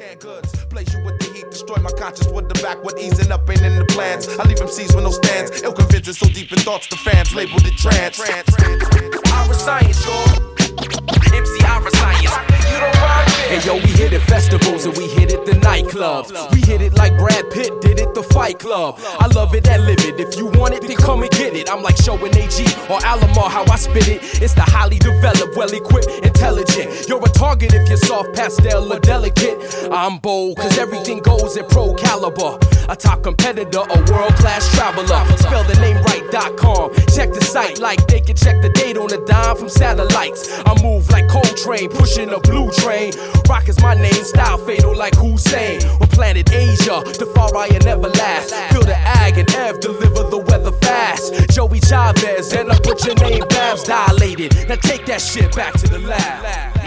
canned goods. Blaze you with the heat, destroy my conscience with the backward easing up ain't in the plans. I leave MCs with no stands. Ill convinced so deep in thoughts, the fans labeled it trance. Ira Science, y'all. MC Ira Science. You don't rhyme it. Hey yo, we hit it festivals and we hit it the nightclubs. We hit it like Brad Pitt did it the Fight Club. I love it and live it. If you want it, then come and get it. I'm like showing AG or Alomar how I spit it. It's the highly developed, well-equipped, intelligent. You're a target if you're soft, pastel, or delicate. I'm bold, cause everything goes at pro caliber. A top competitor, a world-class traveler. Spell the name right.com. Check the site like they can check the date on a dime from satellites. I move like Coltrane, pushing a blue train. Rock is my name, style fatal like Hussein. We're planet Asia, Tafari and Everlast. Feel the ag and Ev, deliver the weather fast. Joey Chavez, and I put your name Babs dilated. Now take that shit back to the lab.